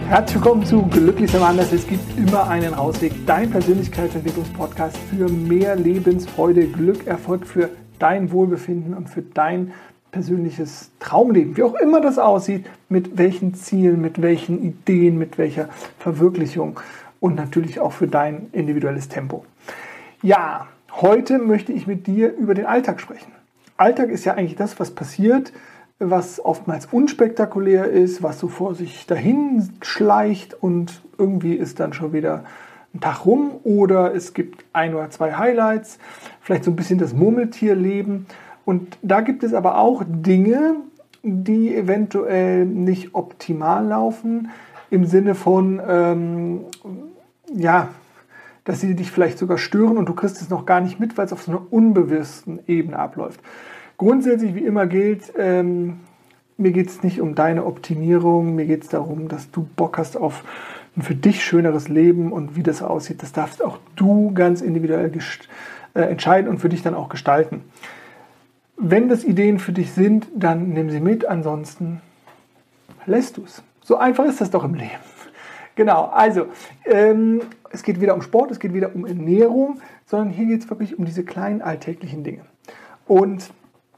Herzlich willkommen zu Glücklich sein anders. Es gibt immer einen Ausweg. Dein Persönlichkeitsentwicklungspodcast für mehr Lebensfreude, Glück, Erfolg, für dein Wohlbefinden und für dein persönliches Traumleben. Wie auch immer das aussieht, mit welchen Zielen, mit welchen Ideen, mit welcher Verwirklichung und natürlich auch für dein individuelles Tempo. Ja, heute möchte ich mit dir über den Alltag sprechen. Alltag ist ja eigentlich das, was passiert, was oftmals unspektakulär ist, was so vor sich dahin schleicht und irgendwie ist dann schon wieder ein Tag rum oder es gibt ein oder zwei Highlights, vielleicht so ein bisschen das Murmeltierleben. Und da gibt es aber auch Dinge, die eventuell nicht optimal laufen, im Sinne von, dass sie dich vielleicht sogar stören und du kriegst es noch gar nicht mit, weil es auf so einer unbewussten Ebene abläuft. Grundsätzlich, wie immer gilt, mir geht es nicht um deine Optimierung, mir geht es darum, dass du Bock hast auf ein für dich schöneres Leben und wie das aussieht, das darfst auch du ganz individuell entscheiden und für dich dann auch gestalten. Wenn das Ideen für dich sind, dann nimm sie mit, ansonsten lässt du es. So einfach ist das doch im Leben. Genau, also es geht weder um Sport, es geht weder um Ernährung, sondern hier geht es wirklich um diese kleinen alltäglichen Dinge. Und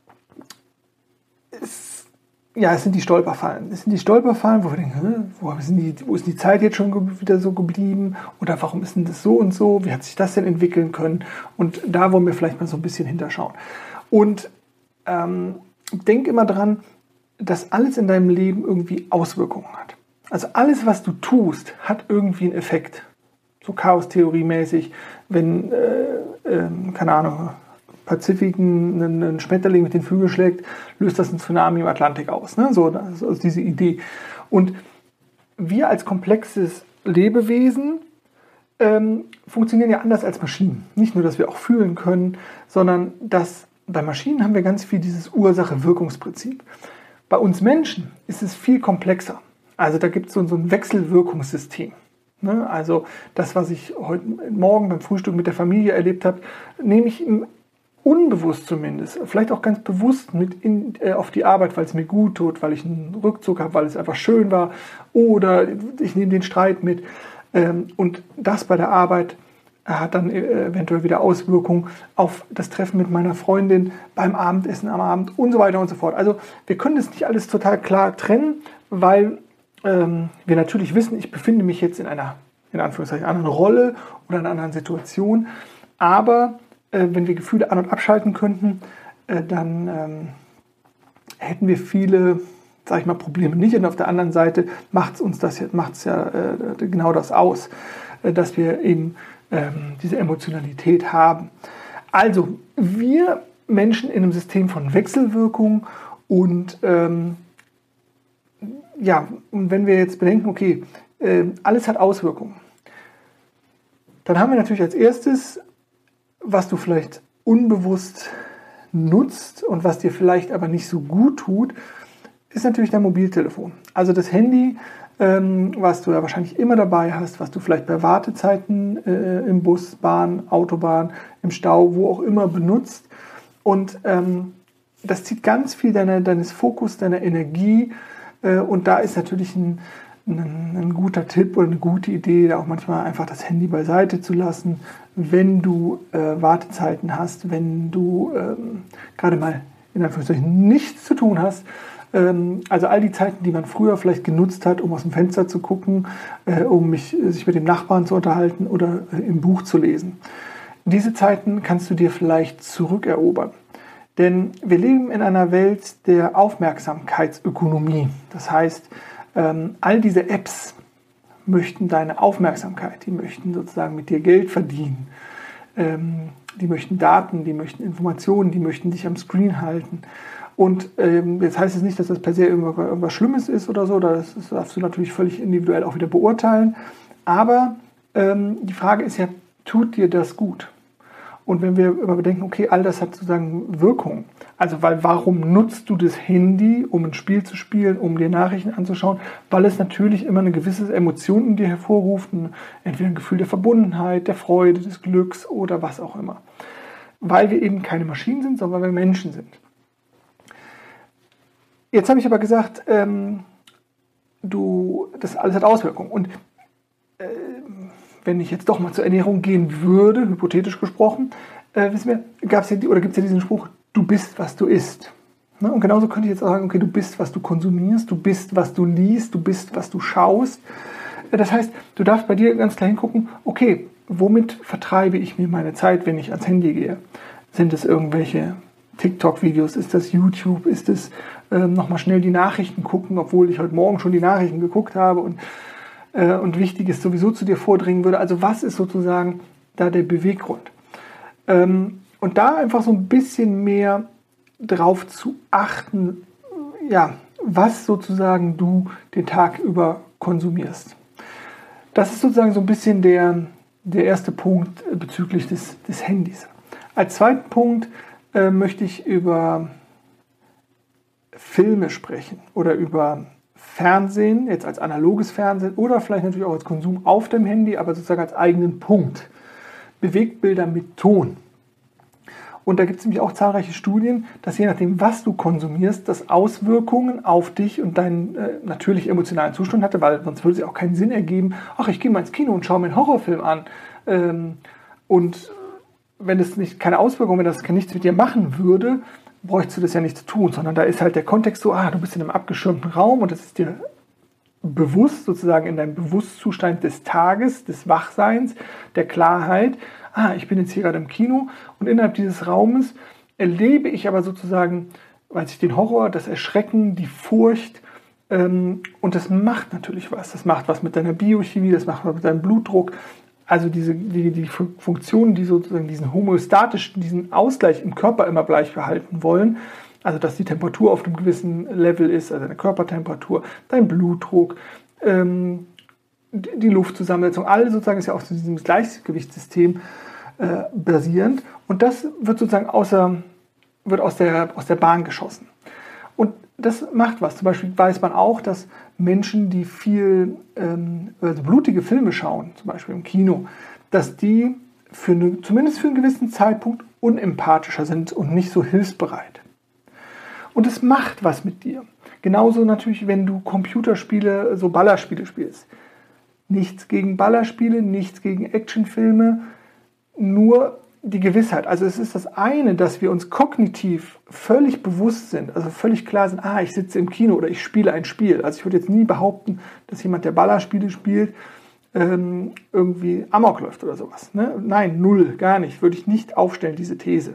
es sind die Stolperfallen. Es sind die Stolperfallen, wo wir denken, wo ist die Zeit jetzt schon wieder so geblieben? Oder warum ist denn das so und so? Wie hat sich das denn entwickeln können? Und da wollen wir vielleicht mal so ein bisschen hinterschauen. Und denk immer dran, dass alles in deinem Leben irgendwie Auswirkungen hat. Also alles, was du tust, hat irgendwie einen Effekt. So Chaos-Theorie-mäßig, wenn, keine Ahnung, Pazifik einen Schmetterling mit den Flügeln schlägt, löst das einen Tsunami im Atlantik aus. Ne? So, das ist diese Idee. Und wir als komplexes Lebewesen funktionieren ja anders als Maschinen. Nicht nur, dass wir auch fühlen können, sondern dass bei Maschinen haben wir ganz viel dieses Ursache-Wirkungsprinzip. Bei uns Menschen ist es viel komplexer. Also da gibt es so ein Wechselwirkungssystem. Ne? Also das, was ich heute Morgen beim Frühstück mit der Familie erlebt habe, nehme ich unbewusst zumindest, vielleicht auch ganz bewusst mit auf die Arbeit, weil es mir gut tut, weil ich einen Rückzug habe, weil es einfach schön war, oder ich nehme den Streit mit. Und das bei der Arbeit hat dann eventuell wieder Auswirkungen auf das Treffen mit meiner Freundin, beim Abendessen am Abend und so weiter und so fort. Also wir können das nicht alles total klar trennen, weil wir natürlich wissen, ich befinde mich jetzt in einer, in Anführungszeichen, anderen Rolle oder in einer anderen Situation, aber wenn wir Gefühle an- und abschalten könnten, dann hätten wir viele, sag ich mal, Probleme nicht. Und auf der anderen Seite macht es ja genau das aus, dass wir eben diese Emotionalität haben. Also wir Menschen in einem System von Wechselwirkung und und wenn wir jetzt bedenken, okay, alles hat Auswirkungen, dann haben wir natürlich als erstes, was du vielleicht unbewusst nutzt und was dir vielleicht aber nicht so gut tut, ist natürlich dein Mobiltelefon. Also das Handy, was du ja wahrscheinlich immer dabei hast, was du vielleicht bei Wartezeiten im Bus, Bahn, Autobahn, im Stau, wo auch immer benutzt. Und das zieht ganz viel deines Fokus, deiner Energie. Und da ist natürlich ein guter Tipp oder eine gute Idee, da auch manchmal einfach das Handy beiseite zu lassen, wenn du Wartezeiten hast, wenn du gerade mal in Anführungszeichen nichts zu tun hast. Also all die Zeiten, die man früher vielleicht genutzt hat, um aus dem Fenster zu gucken, um sich mit dem Nachbarn zu unterhalten oder im Buch zu lesen. Diese Zeiten kannst du dir vielleicht zurückerobern. Denn wir leben in einer Welt der Aufmerksamkeitsökonomie. Das heißt, all diese Apps möchten deine Aufmerksamkeit, die möchten sozusagen mit dir Geld verdienen, die möchten Daten, die möchten Informationen, die möchten dich am Screen halten. Und jetzt heißt es nicht, dass das per se irgendwas Schlimmes ist oder so, das darfst du natürlich völlig individuell auch wieder beurteilen. Aber die Frage ist ja, tut dir das gut? Und wenn wir immer bedenken, okay, all das hat sozusagen Wirkung. Also, warum nutzt du das Handy, um ein Spiel zu spielen, um dir Nachrichten anzuschauen? Weil es natürlich immer eine gewisse Emotion in dir hervorruft, entweder ein Gefühl der Verbundenheit, der Freude, des Glücks oder was auch immer. Weil wir eben keine Maschinen sind, sondern weil wir Menschen sind. Jetzt habe ich aber gesagt, das alles hat Auswirkungen. Und wenn ich jetzt doch mal zur Ernährung gehen würde, hypothetisch gesprochen, wissen wir, gibt es ja diesen Spruch, du bist, was du isst. Ne? Und genauso könnte ich jetzt auch sagen, okay, du bist, was du konsumierst, du bist, was du liest, du bist, was du schaust. Das heißt, du darfst bei dir ganz klar hingucken, okay, womit vertreibe ich mir meine Zeit, wenn ich ans Handy gehe? Sind es irgendwelche TikTok-Videos? Ist das YouTube? Ist es nochmal schnell die Nachrichten gucken, obwohl ich heute Morgen schon die Nachrichten geguckt habe und Wichtiges sowieso zu dir vordringen würde? Also was ist sozusagen da der Beweggrund? Und da einfach so ein bisschen mehr drauf zu achten, ja, was sozusagen du den Tag über konsumierst. Das ist sozusagen so ein bisschen der erste Punkt bezüglich des Handys. Als zweiten Punkt möchte ich über Filme sprechen oder über Fernsehen, jetzt als analoges Fernsehen oder vielleicht natürlich auch als Konsum auf dem Handy, aber sozusagen als eigenen Punkt. Bewegtbilder mit Ton. Und da gibt es nämlich auch zahlreiche Studien, dass je nachdem, was du konsumierst, das Auswirkungen auf dich und deinen natürlich emotionalen Zustand hatte, weil sonst würde es ja auch keinen Sinn ergeben, ach, ich gehe mal ins Kino und schaue mir einen Horrorfilm an. Und wenn es keine Auswirkungen, wenn das nichts mit dir machen würde, bräuchtest du das ja nicht zu tun, sondern da ist halt der Kontext so, du bist in einem abgeschirmten Raum und das ist dir bewusst, sozusagen in deinem Bewusstzustand des Tages, des Wachseins, der Klarheit, ich bin jetzt hier gerade im Kino und innerhalb dieses Raumes erlebe ich aber sozusagen, weiß ich, den Horror, das Erschrecken, die Furcht und das macht natürlich was. Das macht was mit deiner Biochemie, das macht was mit deinem Blutdruck. Also die Funktionen, die sozusagen diesen homöostatischen, diesen Ausgleich im Körper immer gleich behalten wollen, also dass die Temperatur auf einem gewissen Level ist, also deine Körpertemperatur, dein Blutdruck, die Luftzusammensetzung, alles sozusagen ist ja auf diesem Gleichgewichtssystem basierend und das wird sozusagen aus der Bahn geschossen. Und das macht was. Zum Beispiel weiß man auch, dass Menschen, die viel blutige Filme schauen, zum Beispiel im Kino, dass die zumindest für einen gewissen Zeitpunkt unempathischer sind und nicht so hilfsbereit. Und es macht was mit dir. Genauso natürlich, wenn du Computerspiele, so Ballerspiele spielst. Nichts gegen Ballerspiele, nichts gegen Actionfilme, nur die Gewissheit. Also es ist das eine, dass wir uns kognitiv völlig bewusst sind, also völlig klar sind, ich sitze im Kino oder ich spiele ein Spiel. Also ich würde jetzt nie behaupten, dass jemand, der Ballerspiele spielt, irgendwie Amok läuft oder sowas. Ne? Nein, null, gar nicht. Würde ich nicht aufstellen, diese These.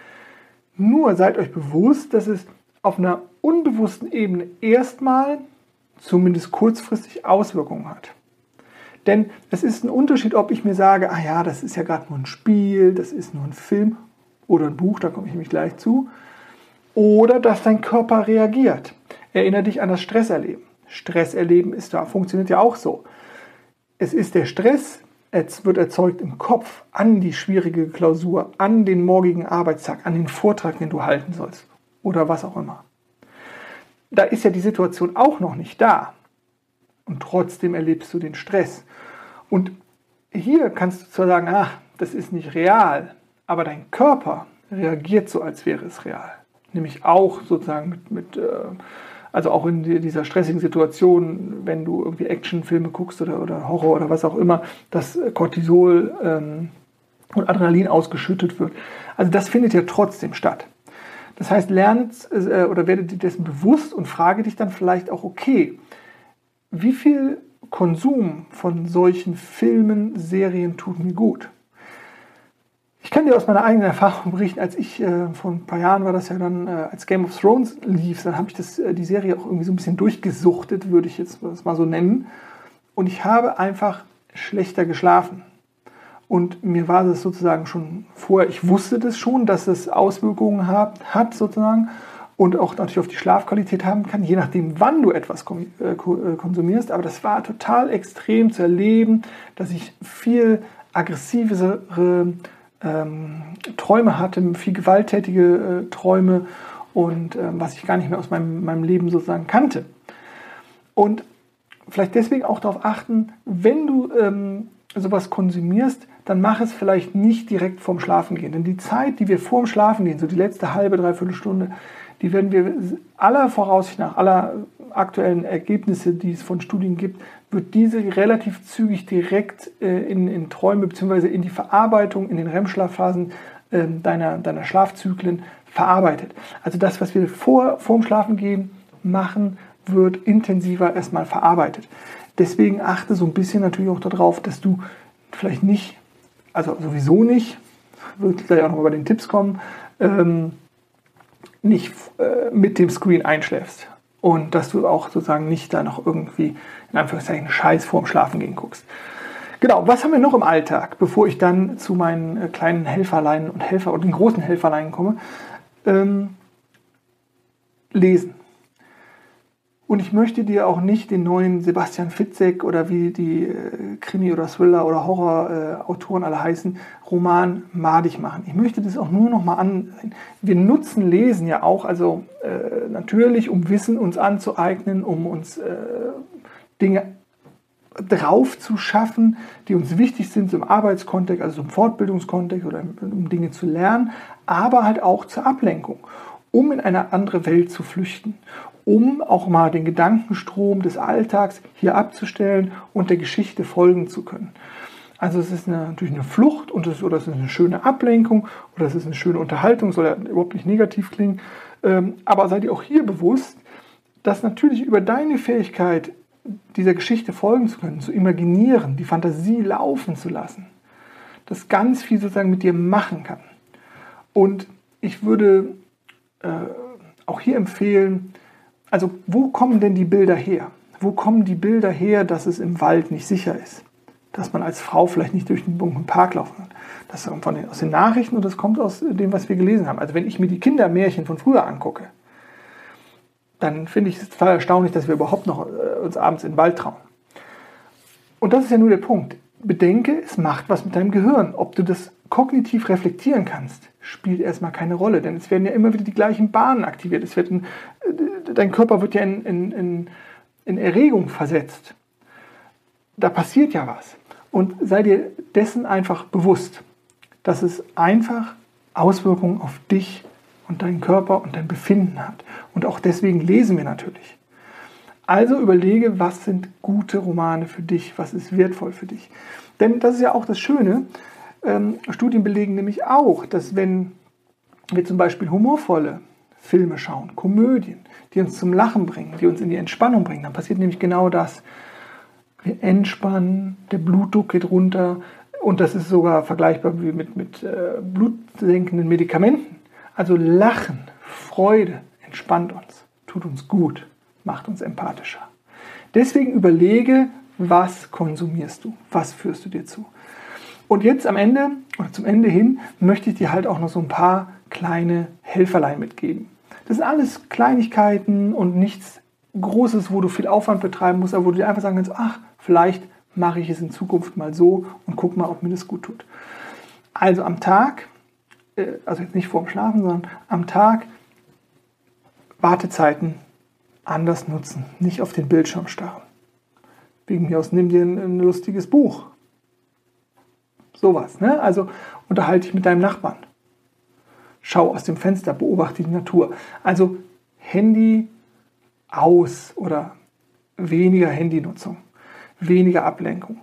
Nur seid euch bewusst, dass es auf einer unbewussten Ebene erstmal, zumindest kurzfristig, Auswirkungen hat. Denn es ist ein Unterschied, ob ich mir sage, das ist ja gerade nur ein Spiel, das ist nur ein Film oder ein Buch, da komme ich nämlich gleich zu, oder dass dein Körper reagiert. Erinnere dich an das Stresserleben. Stresserleben funktioniert ja auch so. Es ist der Stress, es wird erzeugt im Kopf an die schwierige Klausur, an den morgigen Arbeitstag, an den Vortrag, den du halten sollst oder was auch immer. Da ist ja die Situation auch noch nicht da. Und trotzdem erlebst du den Stress. Und hier kannst du zwar sagen, das ist nicht real, aber dein Körper reagiert so, als wäre es real. Nämlich auch sozusagen also auch in dieser stressigen Situation, wenn du irgendwie Actionfilme guckst oder Horror oder was auch immer, dass Cortisol und Adrenalin ausgeschüttet wird. Also das findet ja trotzdem statt. Das heißt, lerne oder werde dir dessen bewusst und frage dich dann vielleicht auch, okay, wie viel Konsum von solchen Filmen, Serien tut mir gut? Ich kann dir aus meiner eigenen Erfahrung berichten, als ich vor ein paar Jahren war das ja dann, als Game of Thrones lief, dann habe ich die Serie auch irgendwie so ein bisschen durchgesuchtet, würde ich jetzt das mal so nennen. Und ich habe einfach schlechter geschlafen. Und mir war das sozusagen schon vorher, ich wusste das schon, dass es Auswirkungen hat sozusagen. Und auch natürlich auf die Schlafqualität haben kann, je nachdem, wann du etwas konsumierst. Aber das war total extrem zu erleben, dass ich viel aggressivere Träume hatte, viel gewalttätige Träume und was ich gar nicht mehr aus meinem Leben sozusagen kannte. Und vielleicht deswegen auch darauf achten, wenn du sowas konsumierst, dann mach es vielleicht nicht direkt vorm Schlafengehen. Denn die Zeit, die wir vorm Schlafengehen, so die letzte halbe, dreiviertel Stunde, die werden wir aller Voraussicht nach, aller aktuellen Ergebnisse, die es von Studien gibt, wird diese relativ zügig direkt in Träume bzw. in die Verarbeitung in den REM-Schlafphasen deiner Schlafzyklen verarbeitet. Also das, was wir vorm Schlafengehen machen, wird intensiver erstmal verarbeitet. Deswegen achte so ein bisschen natürlich auch darauf, dass du vielleicht nicht, also sowieso nicht, wird gleich auch nochmal bei den Tipps kommen, nicht mit dem Screen einschläfst. Und dass du auch sozusagen nicht da noch irgendwie, in Anführungszeichen, Scheiß vorm Schlafengehen guckst. Genau, was haben wir noch im Alltag, bevor ich dann zu meinen kleinen Helferlein und den großen Helferlein komme? Lesen. Und ich möchte dir auch nicht den neuen Sebastian Fitzek oder wie die Krimi- oder Thriller- oder Horror-Autoren alle heißen, Roman madig machen. Ich möchte das auch nur noch mal ansehen. Wir nutzen Lesen ja auch, also natürlich, um Wissen uns anzueignen, um uns Dinge drauf zu schaffen, die uns wichtig sind im Arbeitskontext, also im Fortbildungskontext oder um Dinge zu lernen, aber halt auch zur Ablenkung, um in eine andere Welt zu flüchten, um auch mal den Gedankenstrom des Alltags hier abzustellen und der Geschichte folgen zu können. Also es ist natürlich eine Flucht oder es ist eine schöne Ablenkung oder es ist eine schöne Unterhaltung, soll ja überhaupt nicht negativ klingen, aber sei dir auch hier bewusst, dass natürlich über deine Fähigkeit, dieser Geschichte folgen zu können, zu imaginieren, die Fantasie laufen zu lassen, das ganz viel sozusagen mit dir machen kann. Und ich würde auch hier empfehlen, also wo kommen denn die Bilder her? Wo kommen die Bilder her, dass es im Wald nicht sicher ist? Dass man als Frau vielleicht nicht durch den dunklen Park laufen kann? Das kommt aus den Nachrichten und das kommt aus dem, was wir gelesen haben. Also wenn ich mir die Kindermärchen von früher angucke, dann finde ich es total erstaunlich, dass wir überhaupt noch uns abends in den Wald trauen. Und das ist ja nur der Punkt. Bedenke, es macht was mit deinem Gehirn. Ob du das kognitiv reflektieren kannst, spielt erstmal keine Rolle, denn es werden ja immer wieder die gleichen Bahnen aktiviert. Dein Körper wird ja in Erregung versetzt. Da passiert ja was. Und sei dir dessen einfach bewusst, dass es einfach Auswirkungen auf dich und deinen Körper und dein Befinden hat. Und auch deswegen lesen wir natürlich. Also überlege, was sind gute Romane für dich, was ist wertvoll für dich. Denn das ist ja auch das Schöne, Studien belegen nämlich auch, dass wenn wir zum Beispiel humorvolle Filme schauen, Komödien, die uns zum Lachen bringen, die uns in die Entspannung bringen, dann passiert nämlich genau das. Wir entspannen, der Blutdruck geht runter und das ist sogar vergleichbar wie mit blutsenkenden Medikamenten. Also Lachen, Freude entspannt uns, tut uns gut, macht uns empathischer. Deswegen überlege, was konsumierst du, was führst du dir zu. Und jetzt am Ende oder zum Ende hin möchte ich dir halt auch noch so ein paar kleine Helferlein mitgeben. Das sind alles Kleinigkeiten und nichts Großes, wo du viel Aufwand betreiben musst, aber wo du dir einfach sagen kannst, ach, vielleicht mache ich es in Zukunft mal so und guck mal, ob mir das gut tut. Also am Tag, also jetzt nicht vorm Schlafen, sondern am Tag Wartezeiten anders nutzen, nicht auf den Bildschirm starren. Wegen mir aus, nimm dir ein lustiges Buch. Sowas, ne? Also unterhalte dich mit deinem Nachbarn. Schau aus dem Fenster, beobachte die Natur. Also Handy aus oder weniger Handynutzung, weniger Ablenkung.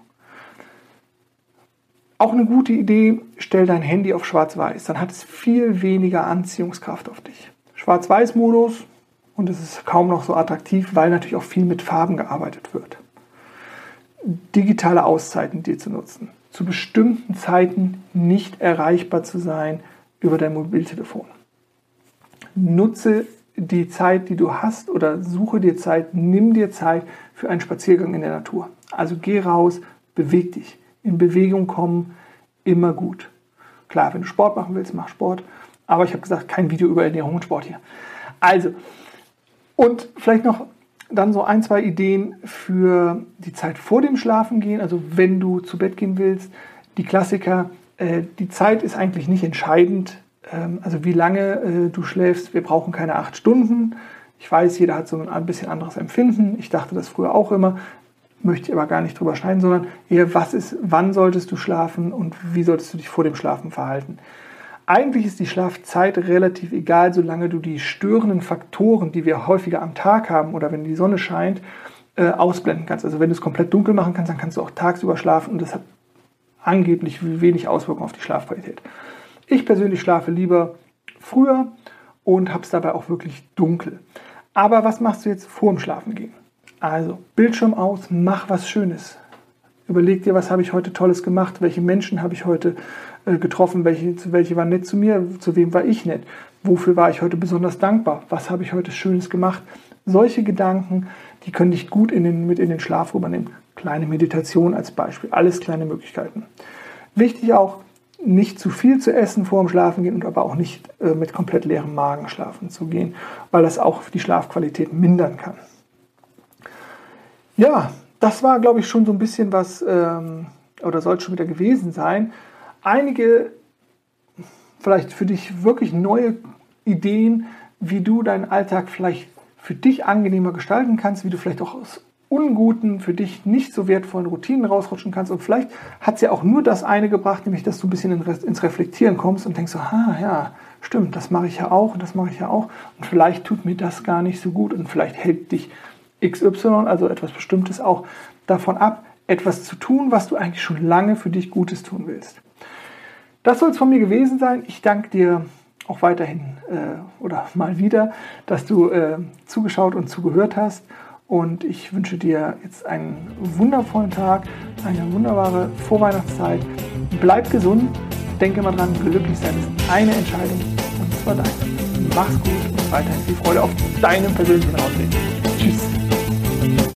Auch eine gute Idee, stell dein Handy auf Schwarz-Weiß, dann hat es viel weniger Anziehungskraft auf dich. Schwarz-Weiß-Modus und es ist kaum noch so attraktiv, weil natürlich auch viel mit Farben gearbeitet wird. Digitale Auszeiten dir zu nutzen, zu bestimmten Zeiten nicht erreichbar zu sein über dein Mobiltelefon. Nutze die Zeit, die du hast oder suche dir Zeit, nimm dir Zeit für einen Spaziergang in der Natur. Also geh raus, beweg dich. In Bewegung kommen, immer gut. Klar, wenn du Sport machen willst, mach Sport. Aber ich habe gesagt, kein Video über Ernährung und Sport hier. Also, und vielleicht noch dann so ein, zwei Ideen für die Zeit vor dem Schlafengehen. Also wenn du zu Bett gehen willst, die Klassiker, die Zeit ist eigentlich nicht entscheidend. Also wie lange du schläfst, wir brauchen keine 8 Stunden. Ich weiß, jeder hat so ein bisschen anderes Empfinden. Ich dachte das früher auch immer, möchte ich aber gar nicht drüber schneiden, sondern eher, wann solltest du schlafen und wie solltest du dich vor dem Schlafen verhalten. Eigentlich ist die Schlafzeit relativ egal, solange du die störenden Faktoren, die wir häufiger am Tag haben oder wenn die Sonne scheint, ausblenden kannst. Also wenn du es komplett dunkel machen kannst, dann kannst du auch tagsüber schlafen und das hat angeblich wenig Auswirkungen auf die Schlafqualität. Ich persönlich schlafe lieber früher und habe es dabei auch wirklich dunkel. Aber was machst du jetzt vor dem Schlafengehen? Also Bildschirm aus, mach was Schönes. Überleg dir, was habe ich heute Tolles gemacht, welche Menschen habe ich heute getroffen, welche waren nett zu mir, zu wem war ich nett, wofür war ich heute besonders dankbar, was habe ich heute Schönes gemacht. Solche Gedanken, die können dich gut mit in den Schlaf rübernehmen. Kleine Meditation als Beispiel, alles kleine Möglichkeiten. Wichtig auch, nicht zu viel zu essen vor dem Schlafengehen und aber auch nicht mit komplett leerem Magen schlafen zu gehen, weil das auch die Schlafqualität mindern kann. Ja, das war, glaube ich, schon so ein bisschen was, oder soll schon wieder gewesen sein. Einige vielleicht für dich wirklich neue Ideen, wie du deinen Alltag vielleicht für dich angenehmer gestalten kannst, wie du vielleicht auch aus unguten, für dich nicht so wertvollen Routinen rausrutschen kannst. Und vielleicht hat es ja auch nur das eine gebracht, nämlich dass du ein bisschen ins Reflektieren kommst und denkst so, ja, stimmt, das mache ich ja auch und das mache ich ja auch. Und vielleicht tut mir das gar nicht so gut und vielleicht hält dich XY, also etwas Bestimmtes, auch davon ab, etwas zu tun, was du eigentlich schon lange für dich Gutes tun willst. Das soll es von mir gewesen sein. Ich danke dir auch weiterhin oder mal wieder, dass du zugeschaut und zugehört hast. Und ich wünsche dir jetzt einen wundervollen Tag, eine wunderbare Vorweihnachtszeit. Bleib gesund, denke mal dran, glücklich sein ist eine Entscheidung und zwar deine. Mach's gut und weiterhin viel Freude auf deinem persönlichen Ausweg. Tschüss.